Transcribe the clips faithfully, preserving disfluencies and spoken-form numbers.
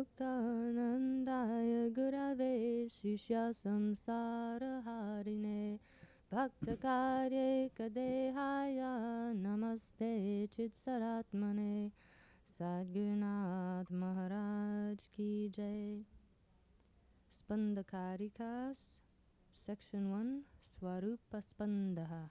Muktanandaya Gurave Shishya Samsaraharine Bhaktakarye Kadehaya Namaste Chitsaratmane Sadgurunath Maharaj Ki Jai. Spandakarikas, Section one, Swarupa Spandaha.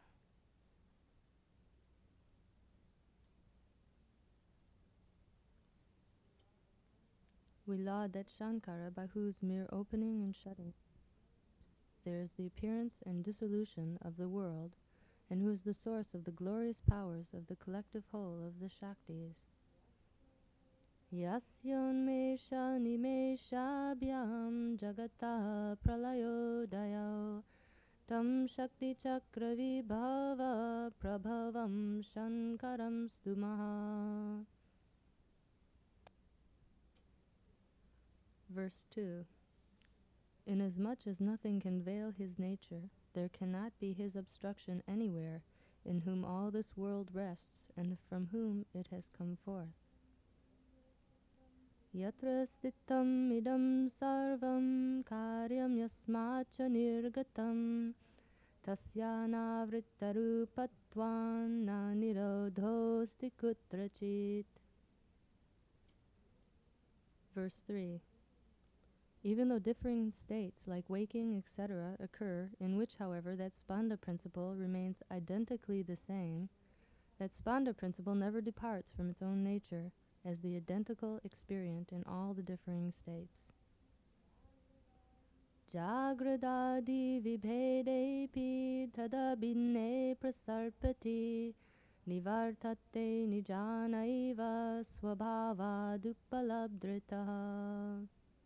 We laud that Shankara, by whose mere opening and shutting there is the appearance and dissolution of the world, and who is the source of the glorious powers of the collective whole of the Shaktis. Yasyonmesha nimeshabhyam jagata pralayodaya tam shakti chakra vibhava prabhavam shankaram stumaha. Verse two. Inasmuch as nothing can veil his nature, there cannot be his obstruction anywhere, in whom all this world rests, and from whom it has come forth. Yatra sthitam idam sarvam karyam yasmacha nirgatam tasyanavrittarupatvan na nirodhosti kutrachit. Verse three. Even though differing states like waking, et cetera occur, in which, however, that spanda principle remains identically the same, that spanda principle never departs from its own nature as the identical experient in all the differing states. Jagradadi vibhedepi tadabhinne prasarpati nivartate nijanaiva swabhavadupalabdritaha.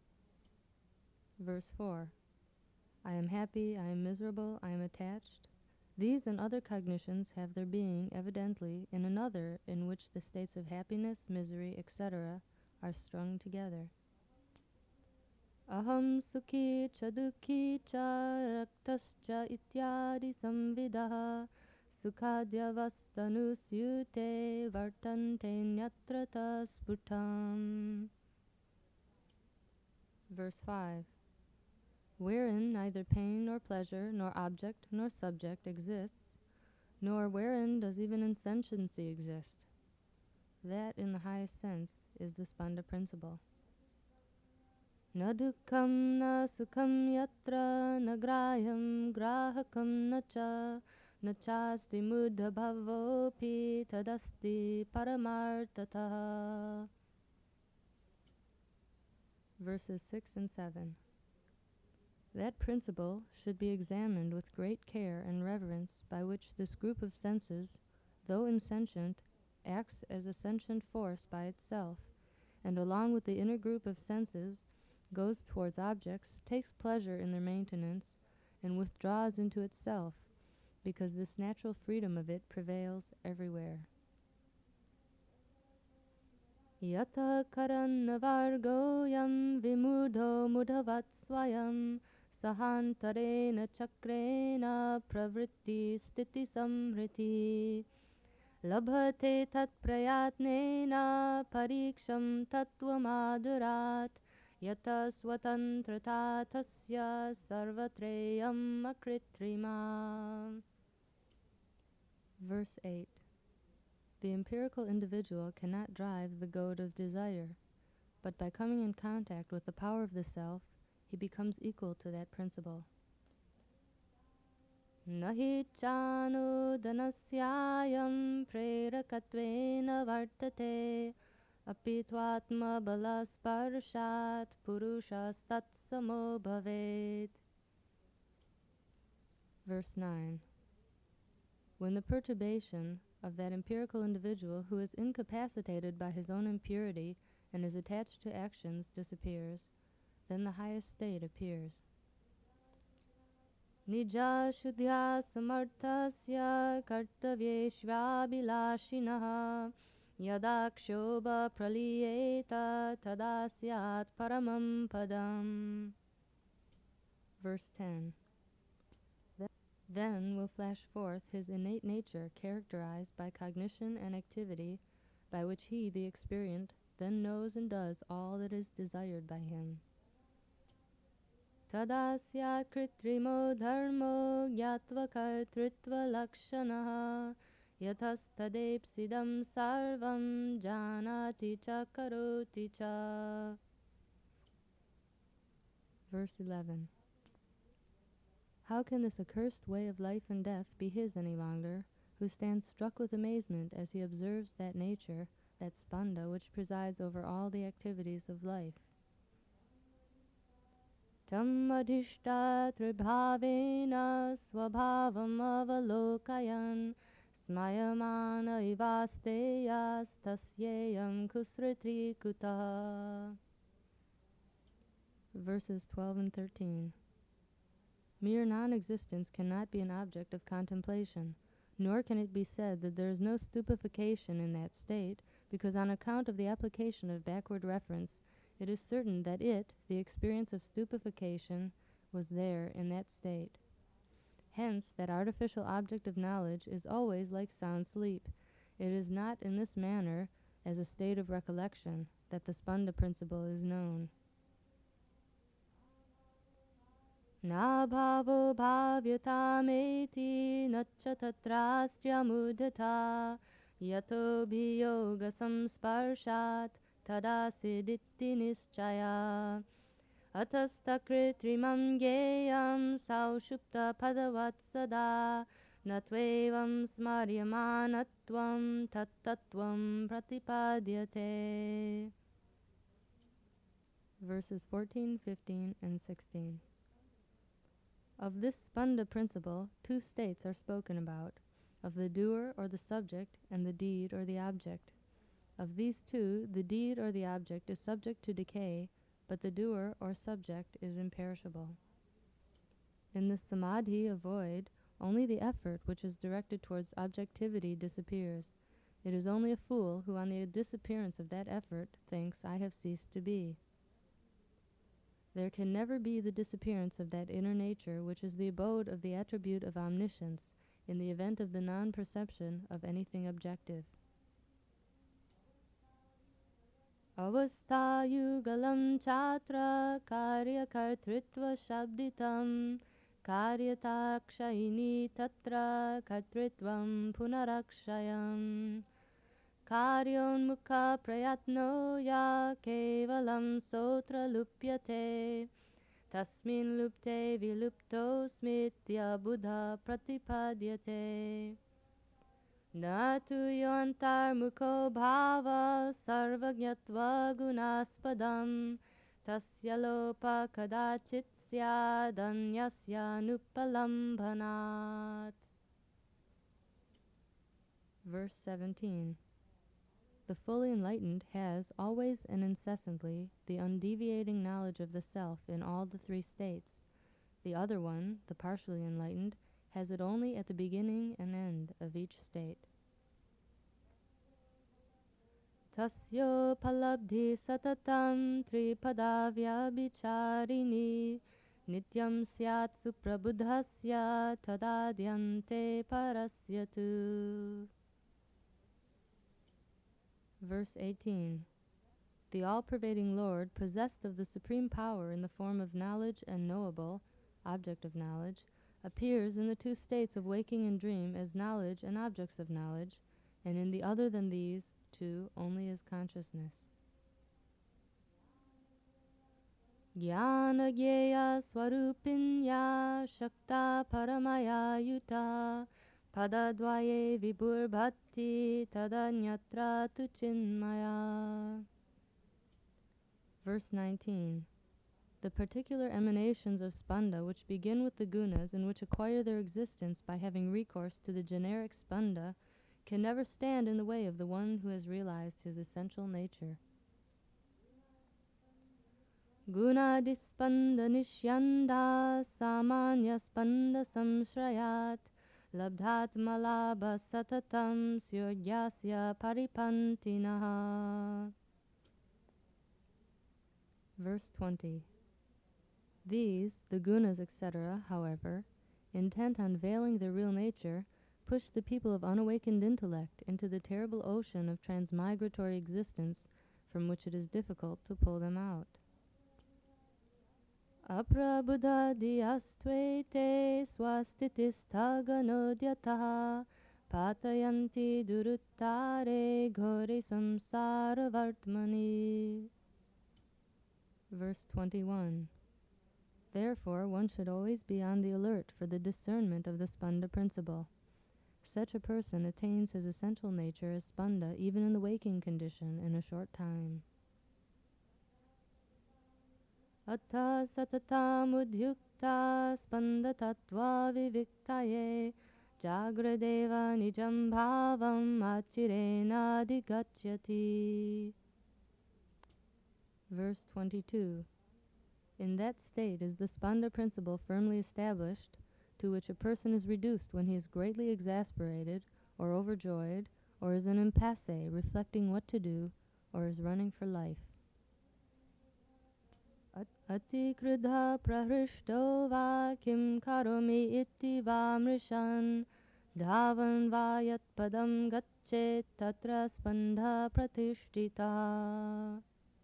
Verse four. I am happy, I am miserable, I am attached. These and other cognitions have their being, evidently, in another in which the states of happiness, misery, et cetera are strung together. Aham sukhi cha dukhi cha raktascha ityadi samvidaha sukhadyavastanusyute vartante nyatra tasputam. Verse five. Wherein neither pain nor pleasure, nor object nor subject exists, nor wherein does even insentiency exist. That, in the highest sense, is the spanda principle. Na dukkham na sukham yatra na graham grahakam na cha na chasti muddha bhavopi tadasti paramartataha. Verses six and seven. That principle should be examined with great care and reverence, by which this group of senses, though insentient, acts as a sentient force by itself, and along with the inner group of senses goes towards objects, takes pleasure in their maintenance, and withdraws into itself, because this natural freedom of it prevails everywhere. Yata karannavargo yam vimudho mudhavat swayam sahantarena chakrena pravritti stiti samriti labhate tat prayatnena pariksham tattvamadurat yata swatantrata tasya sarvatreyam akritrima. Verse eight. The empirical individual cannot drive the goad of desire, but by coming in contact with the power of the self, he becomes equal to that principle. Nahi chano danasyayam prerakatvena vartate apitvatma balasparshat purushas-tatsamo bhavet. Verse nine. When the perturbation of that empirical individual who is incapacitated by his own impurity and is attached to actions disappears, then the highest state appears. Nija shuddhya samarthasya kartavyeshvabhilashinaha yada kshobha praliyeta tadasyat paramam padam. Verse ten. Then will flash forth his innate nature characterized by cognition and activity, by which he, the experient, then knows and does all that is desired by him. Tadasya kritrimo dharmo gyatva kartritva lakshanaha yathastadepsidam sarvam janati cha karoti cha. Verse eleven. How can this accursed way of life and death be his any longer, who stands struck with amazement as he observes that nature, that spanda which presides over all the activities of life? Tam adhishta tribhavena swabhavam avalokayan smayamana ivasteyas tasyayam kusriti kutaha. Verses twelve and thirteen. Mere non-existence cannot be an object of contemplation, nor can it be said that there is no stupefaction in that state, because on account of the application of backward reference, it is certain that it, the experience of stupefaction, was there in that state. Hence, that artificial object of knowledge is always like sound sleep. It is not in this manner, as a state of recollection, that the spanda principle is known. Na bhavo bhavyatameti nacha tatrastrya mudata yato biyoga samsparshat tadasiditti nischaya atastakritrimam geyam saushupta padavat sada natvevam smaryamanatvam tattatvam pratipadyate. Verses fourteen, fifteen, and sixteen. Of this spanda principle, two states are spoken about, of the doer or the subject and the deed or the object. Of these two, the deed or the object is subject to decay, but the doer or subject is imperishable. In the samadhi of void, only the effort which is directed towards objectivity disappears. It is only a fool who on the disappearance of that effort thinks, I have ceased to be. There can never be the disappearance of that inner nature which is the abode of the attribute of omniscience in the event of the non-perception of anything objective. Avastha yugalam chatra karya kartritva shabditam karyatakshaini tatra kartritvam punarakshayam Karyonmukha prayatno ya kevalam sotra lupyate tasmin lupte vilupto smitya buddha pratipadyate natu yantar mukho bhava sarvagyatva gunaspadam tasya lopa kadachit syadanyasya nupalambhanat. Verse seventeen. The fully enlightened has always and incessantly the undeviating knowledge of the self in all the three states. The other one, the partially enlightened, has it only at the beginning and end of each state. Tasyo palabdhi satatam tripadavya bicharini nityam syat suprabuddhasya tadadyante parasyatu. Verse eighteen. The all-pervading Lord, possessed of the supreme power in the form of knowledge and knowable, object of knowledge, appears in the two states of waking and dream as knowledge and objects of knowledge, and in the other than these two only as consciousness. Jnana gyeya swarupinya shakta paramaya yuta padadvaye viburbhati tadanyatra tu chinmaya. Verse nineteen. The particular emanations of spanda which begin with the gunas and which acquire their existence by having recourse to the generic spanda can never stand in the way of the one who has realized his essential nature. Guna dispanda nishyanda samanya spanda samshrayat labdhat malabha satatam syurgyasya paripantinaha. Verse twenty. These, the gunas, et cetera, however, intent on veiling their real nature, push the people of unawakened intellect into the terrible ocean of transmigratory existence from which it is difficult to pull them out. Aprabuddhadhyastvete swastitisthaganodhyataha patayanti duruttare ghore samsara vartmani. Verse twenty-one. Therefore, one should always be on the alert for the discernment of the Spanda principle. Such a person attains his essential nature as Spanda even in the waking condition in a short time. Atta satatam udhyukta spanda tattva viviktaye jagradeva nijam bhavam achirena digachyati. Verse twenty-two. In that state is the Spanda principle firmly established, to which a person is reduced when he is greatly exasperated or overjoyed, or is in impasse reflecting what to do, or is running for life. Ati kridha prahrishto va kim karomi iti va mrishan dhavan va yat padam gacche tatra spandha pratishtita.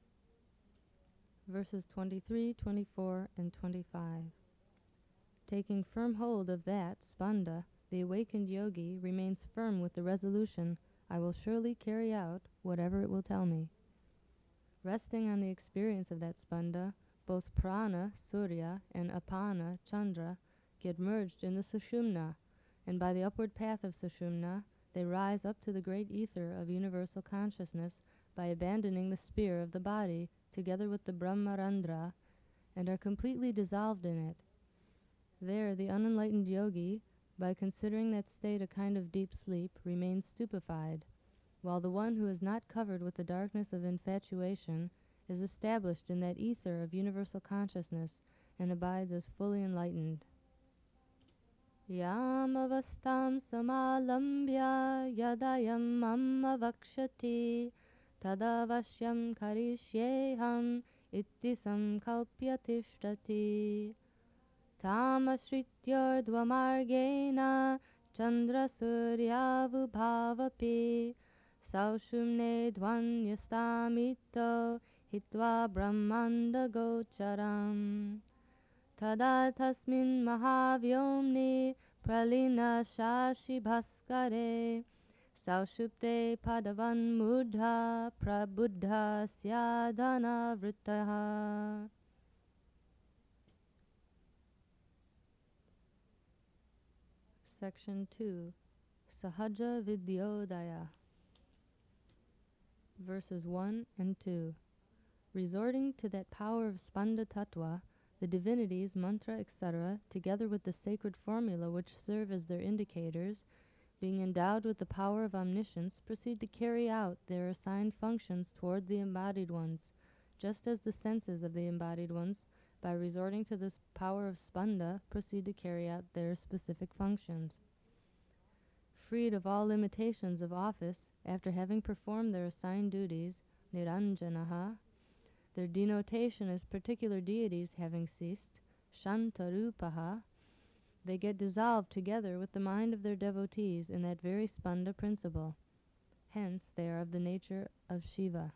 Verses twenty-three, twenty-four, and twenty-five. Taking firm hold of that, Spanda, the awakened yogi remains firm with the resolution, I will surely carry out whatever it will tell me. Resting on the experience of that Spanda, both Prana, Surya, and Apana, Chandra, get merged in the Sushumna, and by the upward path of Sushumna, they rise up to the great ether of universal consciousness by abandoning the sphere of the body together with the Brahmarandra, and are completely dissolved in it. There the unenlightened yogi, by considering that state a kind of deep sleep, remains stupefied, while the one who is not covered with the darkness of infatuation is established in that ether of universal consciousness and abides as fully enlightened. Yam avastam samalambya yadayam mam avakshati tadavasyam karishyeham itti samkalpya tishtati. Tamashrityardvamargena chandra suryavubhavapi saushumne dvanyastamito hitva brahmanda gocharam. Tada tasmin mahavyomni pralina shashi bhaskare saushupte padavan mudha prabuddha syadhana vrittaha. Section two. Sahaja Vidyodaya. Verses one and two. Resorting to that power of Spanda Tattva, the divinities, mantra, et cetera, together with the sacred formula which serve as their indicators, being endowed with the power of omniscience, proceed to carry out their assigned functions toward the embodied ones, just as the senses of the embodied ones, by resorting to this power of Spanda, proceed to carry out their specific functions. Freed of all limitations of office, after having performed their assigned duties, Niranjanaha, their denotation as particular deities having ceased, Shantarupaha, they get dissolved together with the mind of their devotees in that very Spanda principle. Hence, they are of the nature of Shiva.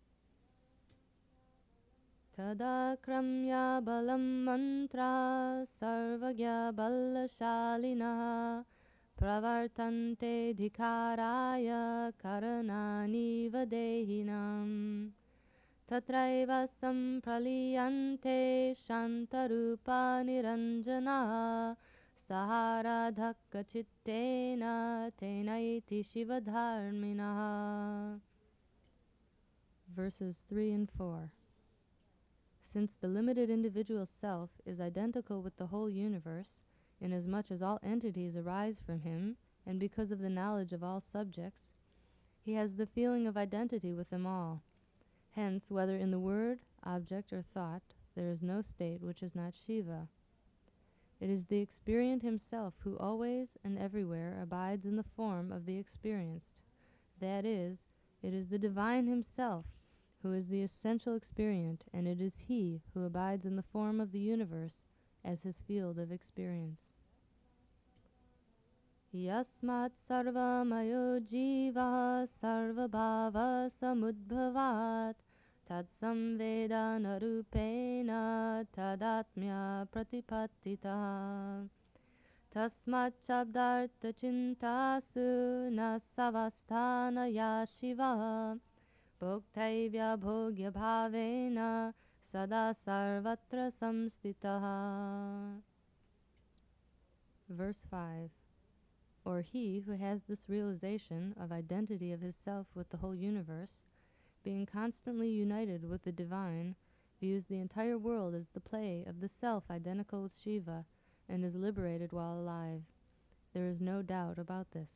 Tada kramya balam mantra sarvagya balashalina pravartante dhikaraya karanani vadehinam tatraiva sampraliyante shantarupa niranjana saharadhaka chittena tenaiti shivadharminaha. Verses three and four. Since the limited individual self is identical with the whole universe, inasmuch as all entities arise from him, and because of the knowledge of all subjects, he has the feeling of identity with them all. Hence, whether in the word, object, or thought, there is no state which is not Shiva. It is the experient himself who always and everywhere abides in the form of the experienced. That is, it is the divine himself who is the essential experient, and it is he who abides in the form of the universe as his field of experience. Yasmat sarvamayo jiva sarvabhava samudbhavat Tatsamveda narupena tadatmya pratipattita. Tasmat chabdartha chintasu na savasthana yashiva. Bhoktaivya bhogya bhavena sada sarvatra samstitaha. Verse five. Or he who has this realization of identity of his self with the whole universe, being constantly united with the divine, views the entire world as the play of the self identical with Shiva, and is liberated while alive. There is no doubt about this.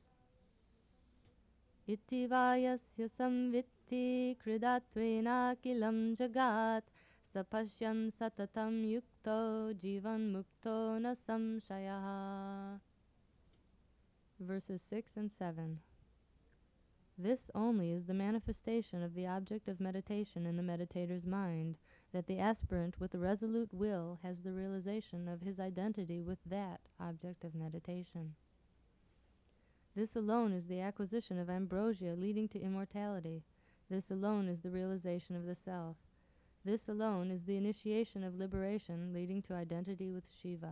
Iti vayasya samvitti kridatvena kilam jagat sapashyan satatam yukto jivan mukto na samshayaha. Verses six and seven. This only is the manifestation of the object of meditation in the meditator's mind, that the aspirant with a resolute will has the realization of his identity with that object of meditation. This alone is the acquisition of ambrosia leading to immortality. This alone is the realization of the self. This alone is the initiation of liberation leading to identity with Shiva.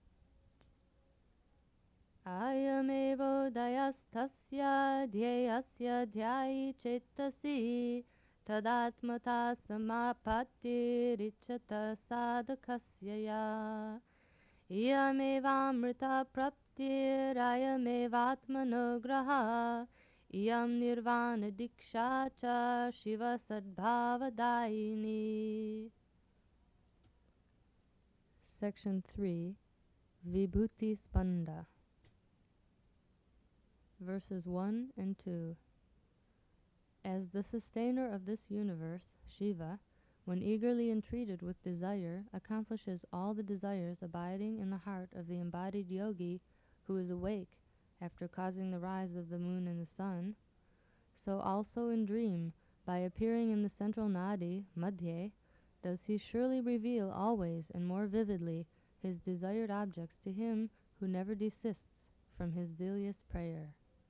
Ayamevo dayastasya dhyayasya dhyayi chetasi tadatmata samapatti richata sadhakasya ya. Iyamevamrita praptir ayamevatmano graha iyam nirvana diksha cha shiva sadbhavadayini. Section three. Vibhuti Spanda. Verses one and two. As the sustainer of this universe, Shiva, when eagerly entreated with desire, accomplishes all the desires abiding in the heart of the embodied yogi who is awake after causing the rise of the moon and the sun, so also in dream, by appearing in the central nadi, madhye, does he surely reveal always and more vividly his desired objects to him who never desists from his zealous prayer.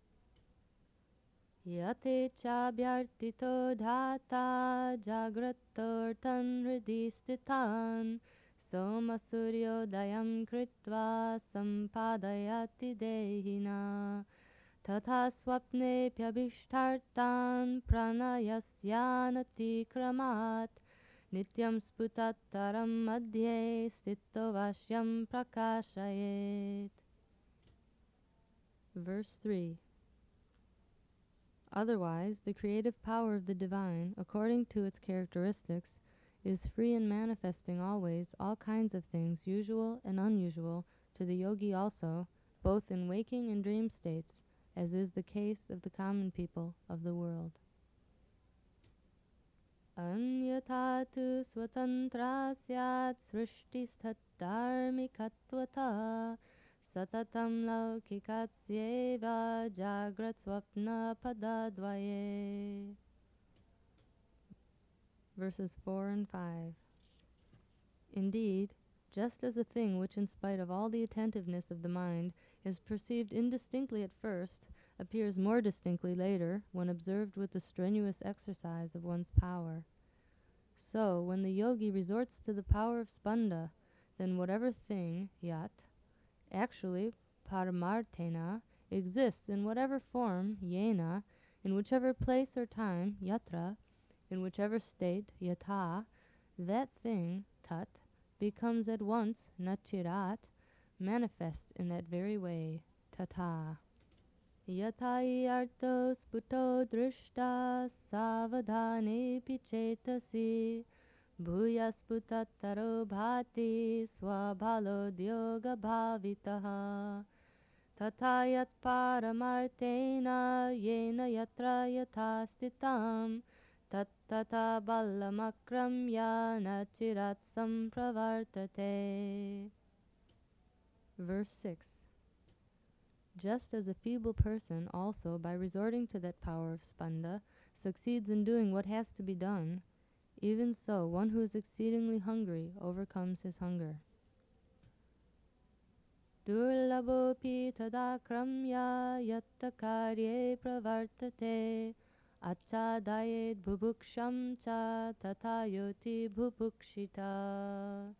Yate chabhyartito dhata jagrattortan hridhi sthitan soma suryodayam kritva sampadayati dehina tatha swapne pyabhishtartan pranayasyanati kramat nityam sputattaram madhye sthito vashyam prakashayet. Verse three. Otherwise, the creative power of the divine, according to its characteristics, is free in manifesting always all kinds of things usual and unusual to the yogi also, both in waking and dream states, as is the case of the common people of the world. Anyatha tu swatantra syat srishtistat dharmikatvata satatam laukikatsyeva jagrat swapna padadvaye. Verses four and five. Indeed, just as a thing which in spite of all the attentiveness of the mind is perceived indistinctly at first, appears more distinctly later when observed with the strenuous exercise of one's power, so when the yogi resorts to the power of spanda, then whatever thing, yat, actually, paramarthena, exists in whatever form, yena, in whichever place or time, yatra, in whichever state, yatha, that thing, tat, becomes at once, nachirat, manifest in that very way, tata. Yathai arto sputo drishta savadhane pichetasi Bhuyasputattaro bhati swabhalodyoga bhavitaha Tatha yat paramartena yena yatra yatha stitam tat tata ballamakramya nachirat sampravartate. Verse six. Just as a feeble person also, by resorting to that power of spanda, succeeds in doing what has to be done, even so one who is exceedingly hungry overcomes his hunger. Durlabhopi tadakramya yatta karye pravartate achadayet bubuksham cha tatayoti bubukshita.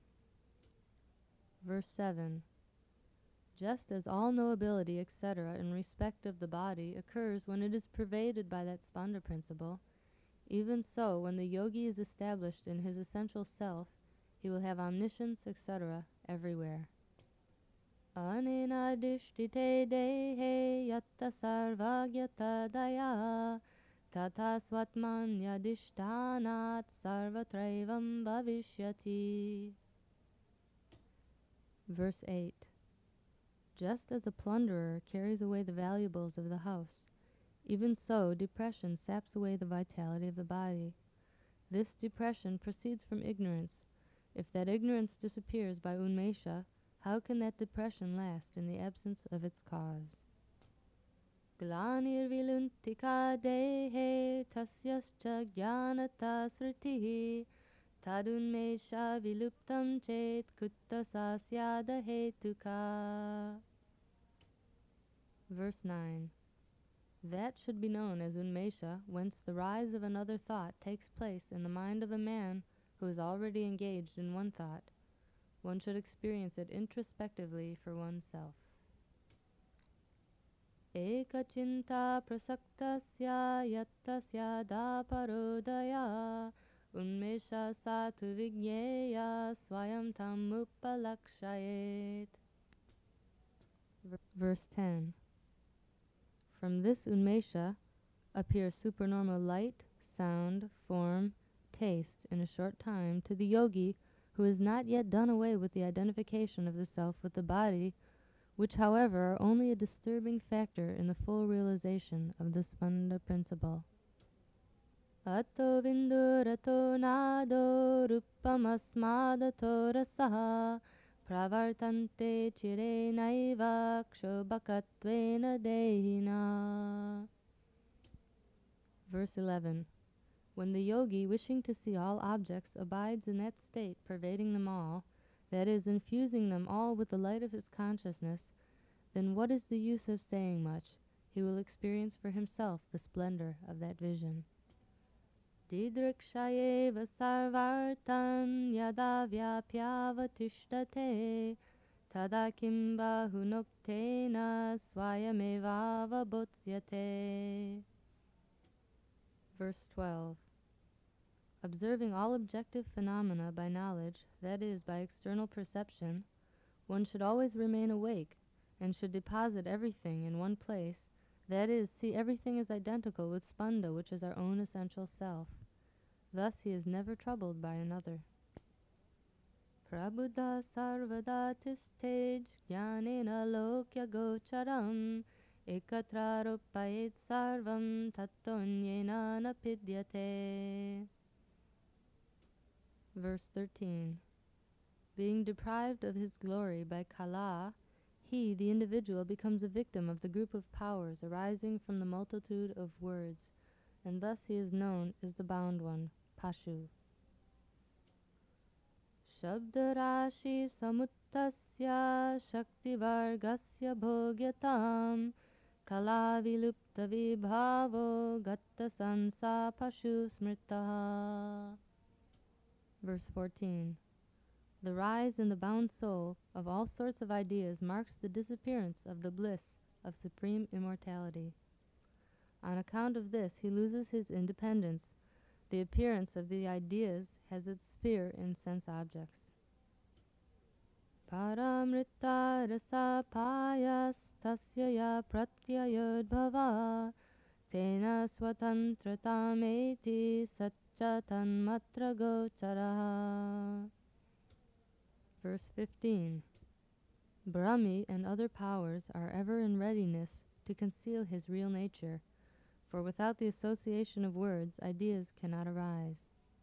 Verse seven. Just as all knowability, et cetera, in respect of the body occurs when it is pervaded by that spanda principle, even so, when the yogi is established in his essential self, he will have omniscience, et cetera, everywhere. Anena dishtite dehe yatta sarvagyata daya tata swatmanya dishthanat sarvatraivam bhavishyati. Verse eight. Just as a plunderer carries away the valuables of the house, even so depression saps away the vitality of the body. This depression proceeds from ignorance. If that ignorance disappears by unmesha, how can that depression last in the absence of its cause? Glanir viluntika dehe tasyascha jnanata sritihi tadunmesha viluptam chet kutta sasyada hetuka. Verse nine. That should be known as unmesha, whence the rise of another thought takes place in the mind of a man who is already engaged in one thought. One should experience it introspectively for oneself. Eka chinta prasaktasya yattasya daparodaya unmesha satu vigneya swayam tam upalakshayet. Verse ten. From this unmesha appears supernormal light, sound, form, taste in a short time to the yogi who has not yet done away with the identification of the self with the body, which however are only a disturbing factor in the full realization of the spanda principle. Atto vindurato nado rupamasmadato rasaha pravartante chire naiva kshobhakatvena dehina. Verse eleven. When the yogi, wishing to see all objects, abides in that state pervading them all, that is, infusing them all with the light of his consciousness, then what is the use of saying much? He will experience for himself the splendor of that vision. Didrikshayeva sarvartan yada vyapyavatishdate tada kim bahunoktena swayameva botsiyate. Verse twelve. Observing all objective phenomena by knowledge, that is, by external perception, one should always remain awake, and should deposit everything in one place, that is, see everything as identical with spanda, which is our own essential self. Thus he is never troubled by another. Prabuddha sarvada tistej jnanena lokya gocharam ekatrarupayet sarvam tattonyena napidyate. Verse thirteen. Being deprived of his glory by kala, he, the individual, becomes a victim of the group of powers arising from the multitude of words, and thus he is known as the bound one, Pashu. Shabdarashi samuttasya shaktivargasya bhogyatam kala vilupta vibhavo gatta sansa pashu smritaha. Verse fourteen. The rise in the bound soul of all sorts of ideas marks the disappearance of the bliss of supreme immortality. On account of this, he loses his independence. The appearance of the ideas has its sphere in sense objects. Paramrita rasa payas tasya ya pratyayodbhava tena swatantratameti satcha tanmatra gocharaha. Verse fifteen. Brahmi and other powers are ever in readiness to conceal his real nature, for without the association of words, ideas cannot arise.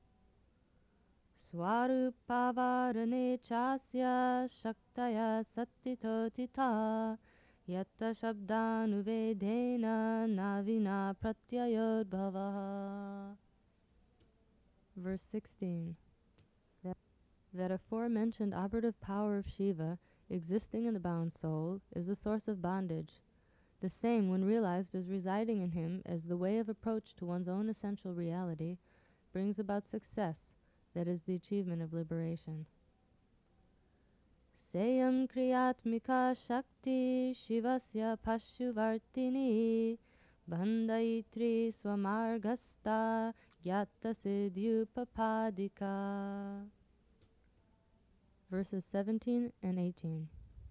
Swarupavarane chasya shaktaya sattito tita yatta shabdanuvedena navina pratyayodbhavaha. Verse sixteen. That aforementioned operative power of Shiva, existing in the bound soul, is the source of bondage. The same, when realized as residing in him as the way of approach to one's own essential reality, brings about success, that is the achievement of liberation. Sayam kriyatmika shakti shivasya pashuvartini bandhaitri swamargasta gyata siddhyupapadika. Verses seventeen and eighteen.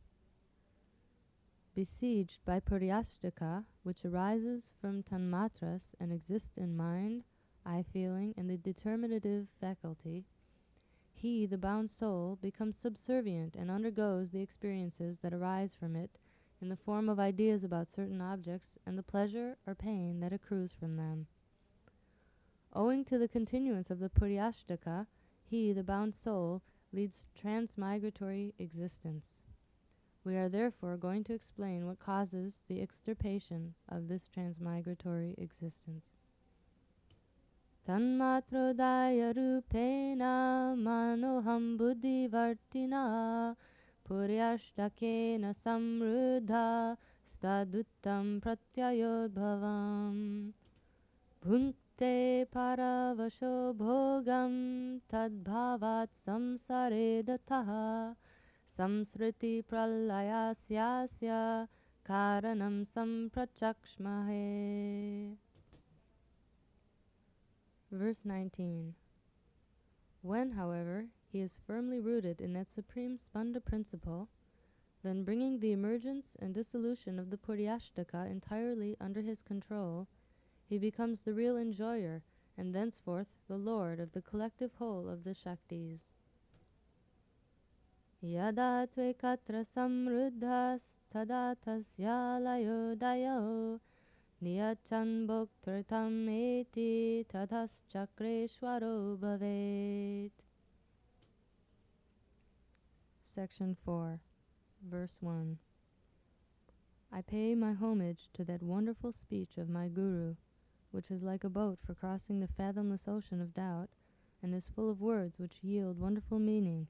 Besieged by Puryashtaka, which arises from tanmatras and exists in mind, eye-feeling, and the determinative faculty, he, the bound soul, becomes subservient and undergoes the experiences that arise from it in the form of ideas about certain objects and the pleasure or pain that accrues from them. Owing to the continuance of the Puryashtaka, he, the bound soul, leads transmigratory existence. We are therefore going to explain what causes the extirpation of this transmigratory existence. Tanmatrodaya rupena manoham buddhivartina puryashtakena samruddha staduttam pratyayodbhavam bhunkte paravasho bhogam tadbhavat samsare dataha samsriti pralayasya karanam samprachakshmahe. Verse nineteen. When, however, he is firmly rooted in that supreme Spanda principle, then bringing the emergence and dissolution of the Puryashtaka entirely under his control, he becomes the real enjoyer and thenceforth the lord of the collective whole of the Shaktis. Yada tvekatra samruddhas tada tasya layodayo niyachan bhoktartam eti tadas chakreshwaro bhavet. Section four, verse one. I pay my homage to that wonderful speech of my Guru, which is like a boat for crossing the fathomless ocean of doubt, and is full of words which yield wonderful meaning.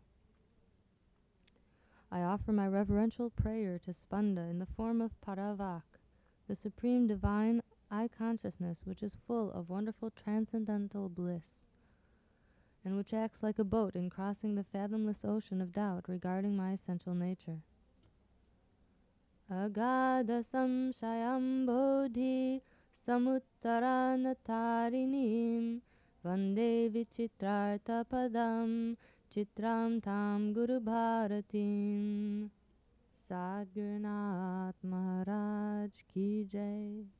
I offer my reverential prayer to Spanda in the form of Paravak, the supreme divine I-consciousness which is full of wonderful transcendental bliss, and which acts like a boat in crossing the fathomless ocean of doubt regarding my essential nature. Agada samshayam bodhi samuttaranatharinim vande vichitrartha padam chitram tam guru bharatim. Sadgurunath Maharaj ki jai.